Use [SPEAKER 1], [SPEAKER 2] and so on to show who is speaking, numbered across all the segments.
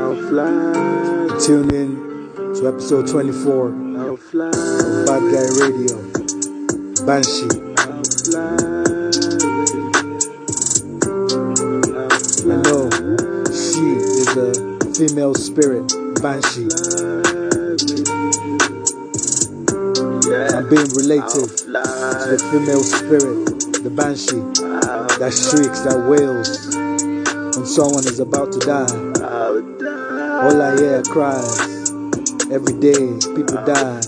[SPEAKER 1] Tune in to episode 24 of Bad Guy Radio. Banshee. I know she is a female spirit, Banshee. I'm being relative to the female spirit, the Banshee, that shrieks, that wails when someone is about to die. All I hear cries. Every day, people die.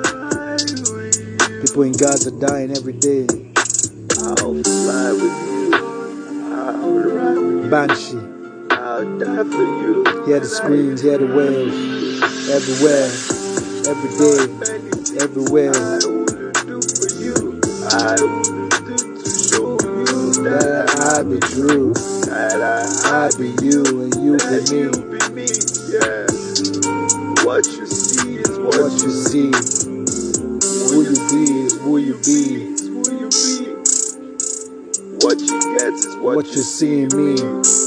[SPEAKER 1] People in Gaza are dying every day.
[SPEAKER 2] I'll fly with you. I'll ride with you.
[SPEAKER 1] Banshee.
[SPEAKER 2] I'll die for you.
[SPEAKER 1] Hear the screams, hear the wails. Everywhere, every day, everywhere.
[SPEAKER 2] I will do for you. I will do to show you
[SPEAKER 1] That I be true.
[SPEAKER 2] that
[SPEAKER 1] I be you and you be me.
[SPEAKER 2] Yeah. What you see is
[SPEAKER 1] What you see. Who you be is who you be.
[SPEAKER 2] What you get is
[SPEAKER 1] What you see in me.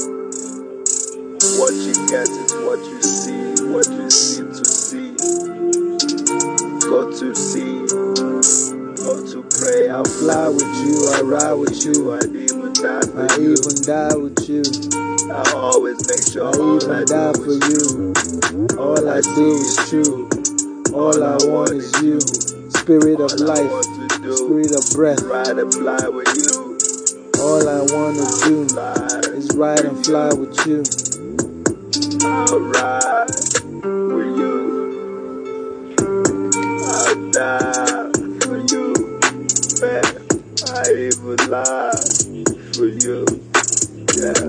[SPEAKER 2] What you get is what you see. What you see to see. Go to see. Go to pray.
[SPEAKER 1] I'll fly with you, I'll ride with you.
[SPEAKER 2] I'd even die for
[SPEAKER 1] I
[SPEAKER 2] you.
[SPEAKER 1] even die with you.
[SPEAKER 2] I always make sure
[SPEAKER 1] I even die for you. All I do is true. All I want is you. Spirit of life, spirit of breath.
[SPEAKER 2] Ride and fly with you.
[SPEAKER 1] All I want to do is ride and fly with you.
[SPEAKER 2] I'll ride with you. I'll die for you. Man, I even lie for you. Yeah.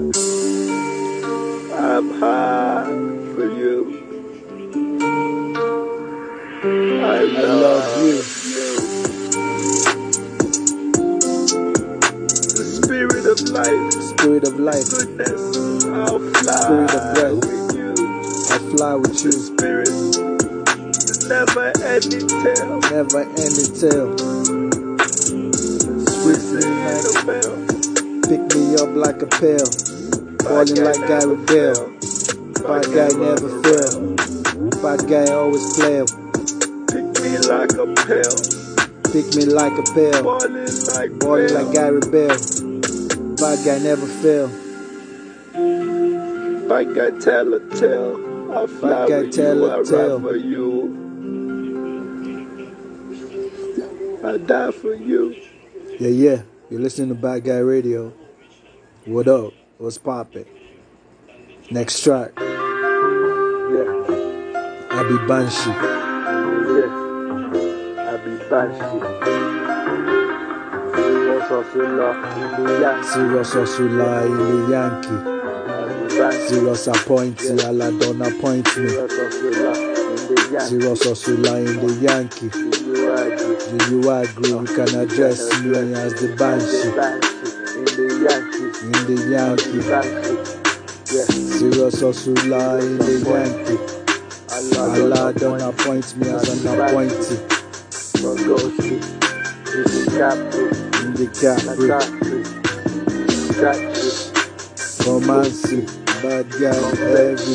[SPEAKER 2] I'm high for you. I love you. The spirit of life.
[SPEAKER 1] Spirit of life,
[SPEAKER 2] Goodness. I'll fly
[SPEAKER 1] Spirit of breath.
[SPEAKER 2] with you.
[SPEAKER 1] I fly with you.
[SPEAKER 2] Spirit. The never ending tale.
[SPEAKER 1] Never ending tale.
[SPEAKER 2] Whistling like a bell.
[SPEAKER 1] Pick me up like a pail. Falling like Gary Bell. Bad guy never fail. Bad guy always play.
[SPEAKER 2] Pick me like a pail.
[SPEAKER 1] Pick me like a pail.
[SPEAKER 2] Balling
[SPEAKER 1] Balling like Gary Bell. Bad guy never fail.
[SPEAKER 2] Bad guy tell a tale. I'll fly
[SPEAKER 1] Bad guy
[SPEAKER 2] with
[SPEAKER 1] tell
[SPEAKER 2] you.
[SPEAKER 1] a
[SPEAKER 2] I'll
[SPEAKER 1] tale.
[SPEAKER 2] ride for you. I'll die for you.
[SPEAKER 1] Yeah. You're listening to Bad Guy Radio. What up? What's poppin'? Next track.
[SPEAKER 2] Yeah.
[SPEAKER 1] I be Banshee.
[SPEAKER 2] Yeah. I'll be Banshee.
[SPEAKER 1] Serious Osula in the Yankee. Serious appointee, Allah don't appoint me. Serious Osula in the Yankee. Do you agree? You can address me as the Banshee in the Yankee. Serious Osula in the Yankee. Allah don't appoint me as an appointee in the Capri. Romancy, bad guy, heavy.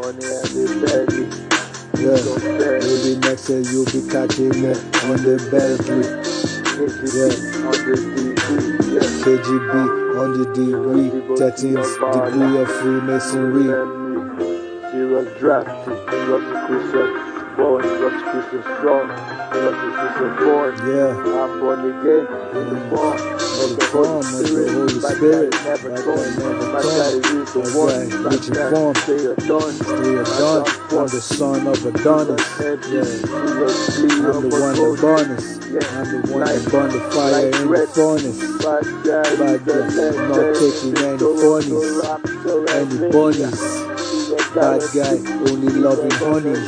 [SPEAKER 1] Yeah, maybe next year you'll be catching me on the Bentley. Yeah, KGB on the degree, 13th degree of Freemasonry.
[SPEAKER 2] Serious drafted, Christian born, Christian strong, Christian born.
[SPEAKER 1] Yeah,
[SPEAKER 2] I'm born again in the form
[SPEAKER 1] of the Holy Spirit.
[SPEAKER 2] Never
[SPEAKER 1] That
[SPEAKER 2] torn.
[SPEAKER 1] guy never
[SPEAKER 2] My
[SPEAKER 1] torn.
[SPEAKER 2] daddy used to
[SPEAKER 1] That
[SPEAKER 2] walk.
[SPEAKER 1] guy rich in form.
[SPEAKER 2] Stay a dawn.
[SPEAKER 1] Stay a dawn. I'm the son of Adonis. Yeah, I'm the one that born us. I'm the one that burn the fire in the furnace. Bad guy, not taking any funnies, any bunnies. Bad guy, only loving honeys.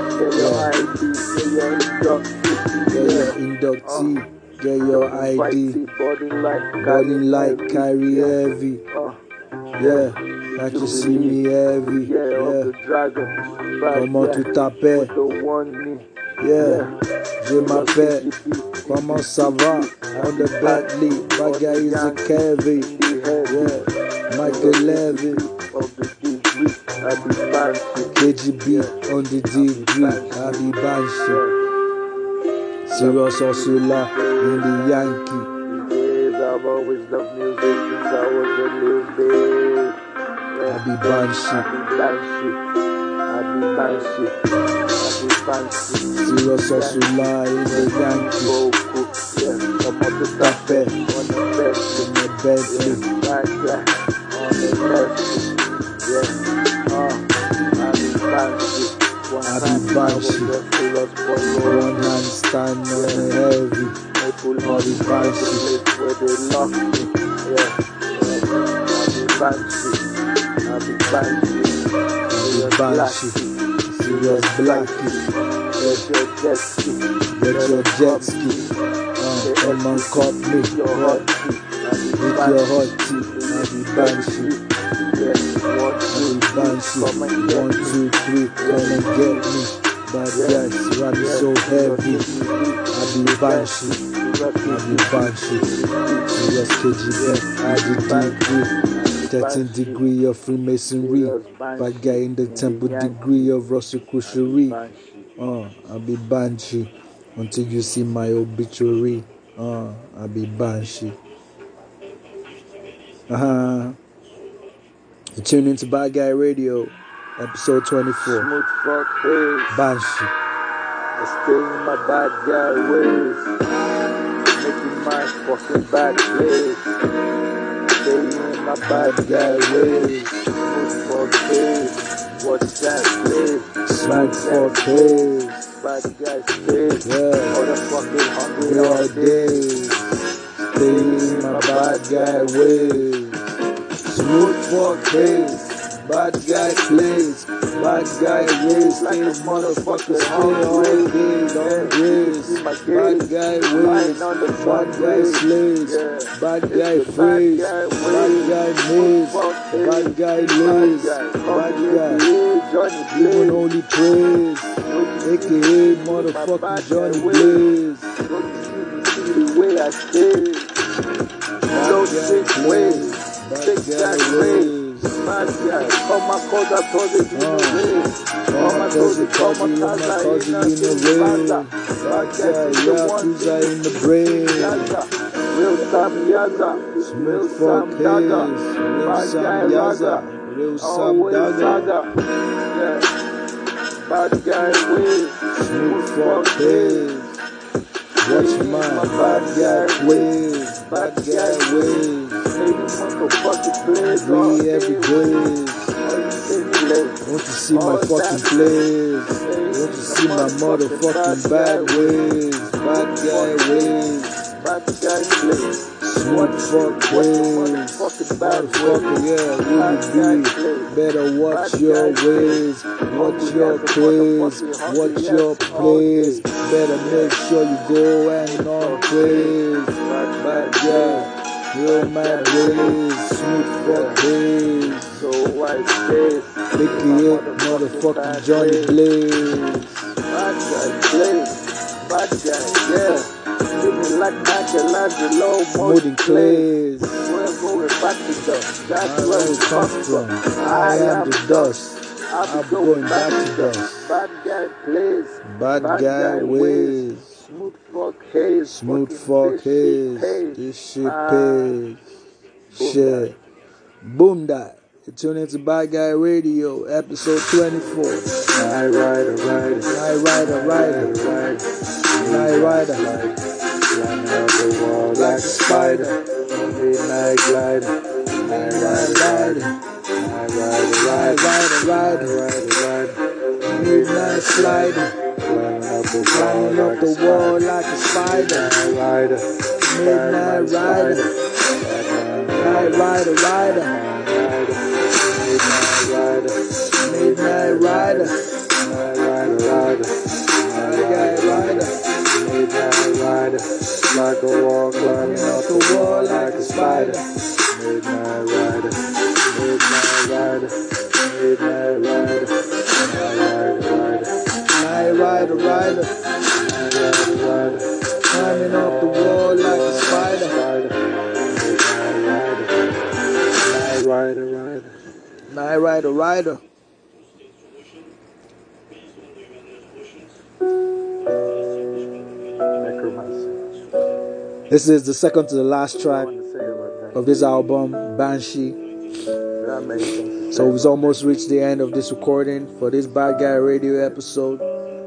[SPEAKER 1] Get your inductee, get your ID. Balling like carry heavy. Yeah, can't you see me heavy? Yeah, comment tu t'appelles? Yeah, je m'appelle. Comment ça va? On the Bentley, bad guy is a Kevin. Yeah, Michael Levy.
[SPEAKER 2] I be Banshee.
[SPEAKER 1] KGB on the degree, I be Banshee. Serious hustler in the Yankee.
[SPEAKER 2] These days I've always loved music since I was a little babe.
[SPEAKER 1] I be Banshee.
[SPEAKER 2] I be Banshee. I be Banshee.
[SPEAKER 1] Serious hustler in the Yankee.
[SPEAKER 2] Goku, yeah, I'm on the
[SPEAKER 1] Tape
[SPEAKER 2] on the best,
[SPEAKER 1] in the Bentley.
[SPEAKER 2] right there, on the left, yeah, I be Banshee.
[SPEAKER 1] I be Banshee. One hand stand on the heavy. I be Banshee.
[SPEAKER 2] Where they lock me, yeah, I be Banshee. I be Banshee.
[SPEAKER 1] I be Banshee. Serious Blackie.
[SPEAKER 2] Get your jet ski.
[SPEAKER 1] Get your jet ski. Come and cop me.
[SPEAKER 2] With your hot tea.
[SPEAKER 1] With your hot tea. I be Banshee. Banshee, 1, 2, 3, come and get me. But yes, rap is so heavy. I be Banshee, I be Banshee. Serious KGB, I be degree. 13 degree of Freemasonry. Bad guy in the temple degree of Rosicrucian. I be Banshee. Until you see my obituary. I be Banshee. You tune into Bad Guy Radio, episode 24.
[SPEAKER 2] Smooth fuck face.
[SPEAKER 1] Banshee.
[SPEAKER 2] I stay in my bad guy ways. Making my fucking bad place. Stay in my bad guy ways. Smooth fuck face. What's that place?
[SPEAKER 1] Smooth fuck face.
[SPEAKER 2] Bad guy space.
[SPEAKER 1] Yeah.
[SPEAKER 2] All the fucking hungry all day.
[SPEAKER 1] Stay in my bad guy ways. Smooth fuck face. Bad guy plays. Bad guy ways. Stay motherfuckers stay all day. Don't race. Bad guy ways. Bad guy slays. Bad guy phrase. Bad guy maze. Bad guy lays. Bad guy even only praise. AKA motherfucking Johnny Blaze.
[SPEAKER 2] The way I stay. Don't think ways. Bad guy ways. Bad guy. Come my cause I told you in the way. Come my cousin in the way.
[SPEAKER 1] Bad guy, Yakuza in the brain.
[SPEAKER 2] Real Sam Yaza.
[SPEAKER 1] Smooth fuck case. Real Sam Yaza. Real Sam Daga.
[SPEAKER 2] Yeah. Bad guy ways.
[SPEAKER 1] Smooth fuck case. Watch my bad guy ways. Bad guy ways. Free every place. Want to see my fucking plays. Want to see my motherfucking bad ways. Bad guy ways.
[SPEAKER 2] Bad guy plays.
[SPEAKER 1] Smooth fuck ways. Motherfucker, yeah, really be. Better watch your ways. Watch your plays. Watch your plays. Better make sure you go and on praise. Bad guy. Real mad ways, smooth fuck ways.
[SPEAKER 2] So white face.
[SPEAKER 1] AKA motherfucking Johnny Blaze.
[SPEAKER 2] Bad guy plays. Bad guy, yeah. Living like Michelangelo,
[SPEAKER 1] Modern clays.
[SPEAKER 2] We're going back to dust. That's
[SPEAKER 1] I
[SPEAKER 2] where we come
[SPEAKER 1] from.
[SPEAKER 2] from.
[SPEAKER 1] I am the dust. I'm going back to dust.
[SPEAKER 2] Bad guy plays.
[SPEAKER 1] Bad guy ways.
[SPEAKER 2] Smooth fuck haze.
[SPEAKER 1] Smooth fuck haze. This shit pays. Shit. Boom that. You're tuning into Bad Guy Radio, episode 24.
[SPEAKER 2] Night rider, rider.
[SPEAKER 1] Night rider, rider. Night rider.
[SPEAKER 2] Climbing up the wall like a spider. Midnight glider. Night rider, rider. Night rider, rider.
[SPEAKER 1] Midnight slider. Climbing up the wall like a spider. Midnight rider. Night rider, rider. Midnight rider.
[SPEAKER 2] Midnight rider. Like a wall, climbing up the wall like a spider. Midnight rider. Midnight rider. Midnight rider.
[SPEAKER 1] Night rider, rider. Climbing up the wall like a spider.
[SPEAKER 2] Night rider, rider.
[SPEAKER 1] Night rider, rider.
[SPEAKER 2] Necromancy.
[SPEAKER 1] This is the second to the last track
[SPEAKER 2] I want to say about that.
[SPEAKER 1] of this album, Banshee.
[SPEAKER 2] There are many things to say
[SPEAKER 1] So we've
[SPEAKER 2] about
[SPEAKER 1] almost reached the end of this recording for this Bad Guy Radio episode.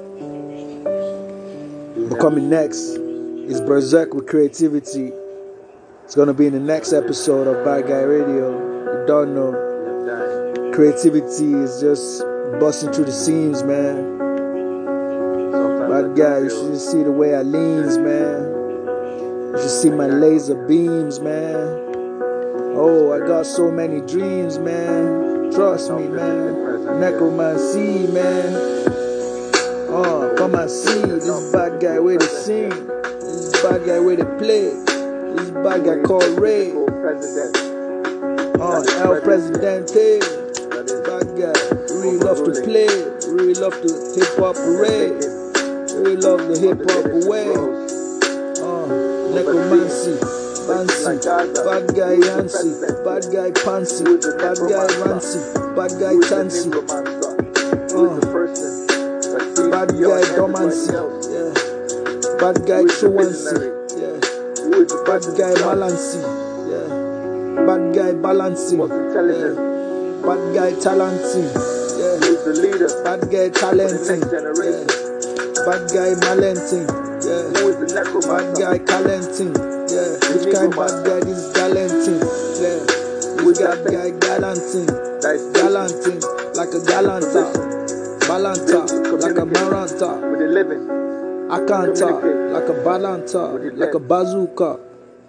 [SPEAKER 2] that.
[SPEAKER 1] But coming next is Berserk with Creativity. It's going to be in the next episode of Bad Guy Radio. You don't know. Creativity is just busting through the seams, man. Bad Guy, you should see the way I leans, man. You should see my laser beams, man. Oh, I got so many dreams, man. Trust me, man. Necromancy, man. Oh, come and see. This bad guy where they sing. This bad guy where they play. This bad guy called Ray. Oh, El Presidente. Bad guy. Really love to play. Really love to hip hop array. Really love the hip hop away. Oh, Necromancy. Fancy, bad guy Yancy, bad guy Pansy, bad guy Rancy, bad guy Tansy, bad guy Domancy, yeah, bad guy Truancy, yeah, bad guy Balancy, yeah, bad guy Balancing, yeah, bad guy Talenting, yeah, bad guy Talenting, yeah, bad guy Malenting, yeah, bad guy Calenting. Yeah, which kind bad guy this galanting? Yeah, which bad guy galanting? Galanting like a galanta, balanta like a maranta,
[SPEAKER 2] with the living,
[SPEAKER 1] akanta like a balanta, like a bazooka,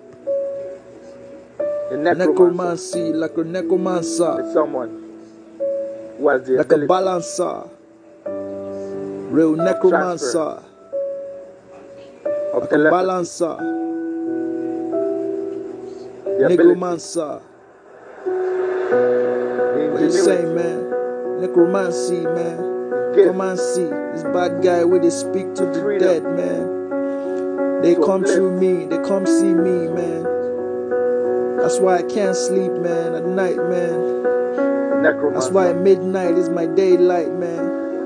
[SPEAKER 1] necromancy like a necromancer,
[SPEAKER 2] is someone who has the
[SPEAKER 1] like a
[SPEAKER 2] ability
[SPEAKER 1] balancer, real necromancer,
[SPEAKER 2] of
[SPEAKER 1] like a
[SPEAKER 2] telepathy,
[SPEAKER 1] balancer.
[SPEAKER 2] the ability,
[SPEAKER 1] Necromancer.
[SPEAKER 2] the
[SPEAKER 1] What you saying,
[SPEAKER 2] ingenuity,
[SPEAKER 1] man? Necromancy, man.
[SPEAKER 2] gift,
[SPEAKER 1] Come and see this bad guy where they speak to the
[SPEAKER 2] freedom,
[SPEAKER 1] dead, man. They come through me, they come see me, man. That's why I can't sleep, man, at night, man.
[SPEAKER 2] necromancer.
[SPEAKER 1] That's why midnight is my daylight, man.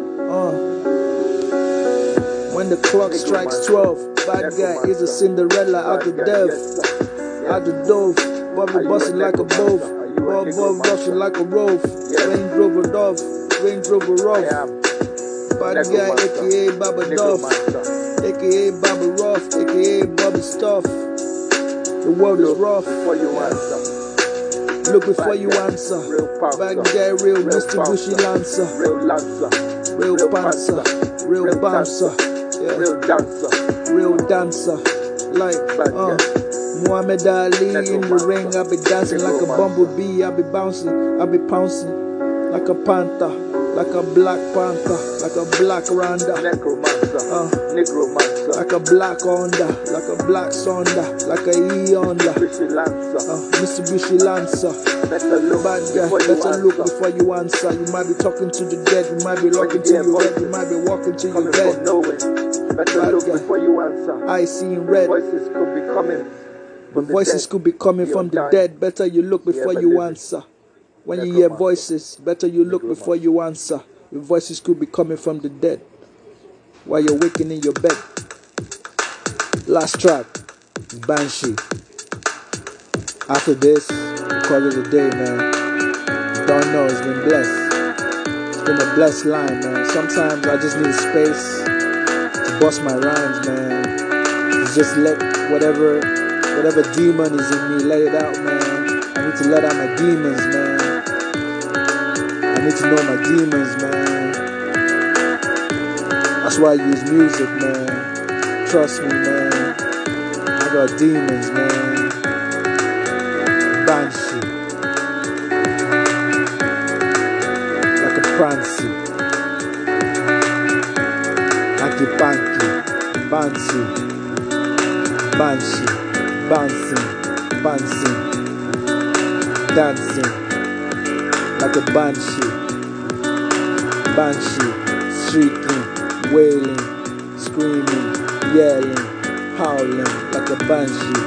[SPEAKER 1] When the clock strikes 12, bad guy is a Cinderella out the death. Out the dove, Bobby busting like a bove, Bob rushing like a rove, Range Rover Dove, Range Rover Rough, bad guy aka Baba Duff, aka Baba Ruff, aka Bobby Stuff. The world is rough,
[SPEAKER 2] Before you answer,
[SPEAKER 1] look before you answer. Bad guy real, Mr. Bushy Lancer,
[SPEAKER 2] real lancer,
[SPEAKER 1] real panzer, real bouncer,
[SPEAKER 2] real dancer,
[SPEAKER 1] real dancer, like Muhammad Ali in the ring, I be dancing like a bumblebee, I be bouncing, I be pouncing like a panther, like a black panther, like a black randa,
[SPEAKER 2] necromancer,
[SPEAKER 1] like a black Honda, like a black Sonda, like a E Honda, Mitsubishi Lancer.
[SPEAKER 2] better look,
[SPEAKER 1] Bad guy, better look before you answer. You might be talking to the dead, you might be looking to your bed, you might be walking to your
[SPEAKER 2] coming
[SPEAKER 1] bed.
[SPEAKER 2] from nowhere. Better look before you answer.
[SPEAKER 1] I see in red.
[SPEAKER 2] Voices could be coming.
[SPEAKER 1] The voices could be coming from the dead. Better you look before you answer. When you hear voices, better you look before you answer. Your voices could be coming from the dead while you're waking in your bed. Last track, Banshee. After this, call it a day, man. Don't know, it's been blessed. It's been a blessed line, man. Sometimes I just need space to bust my rhymes, man. To just let whatever demon is in me, let it out, man. I need to let out my demons, man. I need to know my demons, man. That's why I use music, man. Trust me, man. I got demons, man. Banshee. Like a prancy. Hanky panky. Banshee. Banshee. Bouncing, dancing like a banshee, shrieking, wailing, screaming, yelling, howling like a banshee,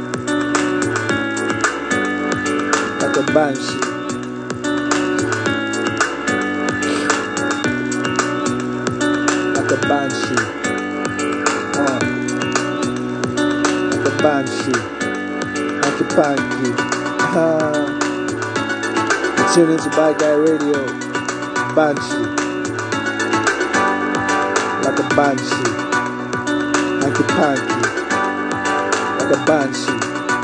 [SPEAKER 1] like a banshee, like a banshee. Like a banshee. Hanky panky. You're tuning to Bad Guy Radio. Banshee. Like a banshee. Hanky panky. Like a banshee.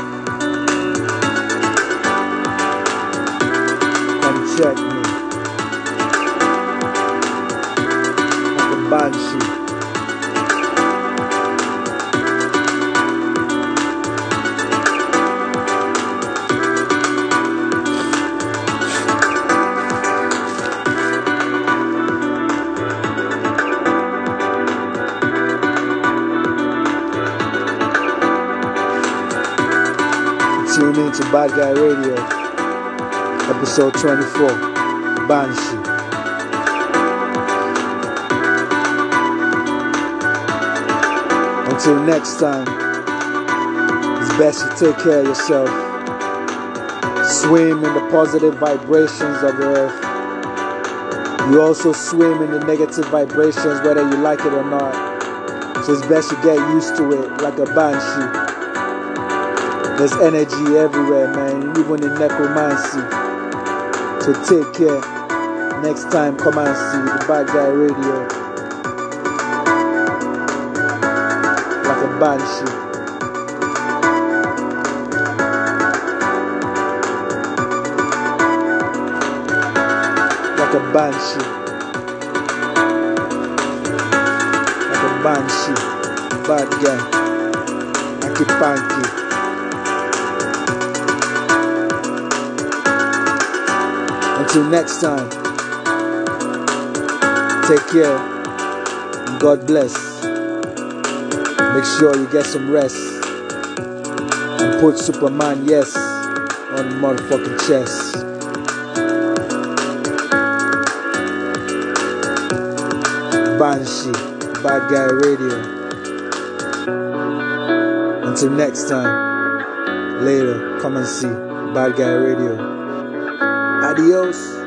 [SPEAKER 1] Come check me. Like a banshee. Tune in to Bad Guy Radio, episode 24, Banshee. Until next time, it's best you take care of yourself. Swim in the positive vibrations of the earth. You also swim in the negative vibrations whether you like it or not. So it's best you get used to it like a banshee. There's energy everywhere, man, even in necromancy. So take care. Next time, come and see the Bad Guy Radio. Like a banshee. Like a banshee. Like a banshee. Bad guy. Hanky panky. Until next time, take care and God bless. Make sure you get some rest and put Superman yes on the motherfucking chest. Banshee, Bad Guy Radio. Until next time, later, come and see Bad Guy Radio. Adios.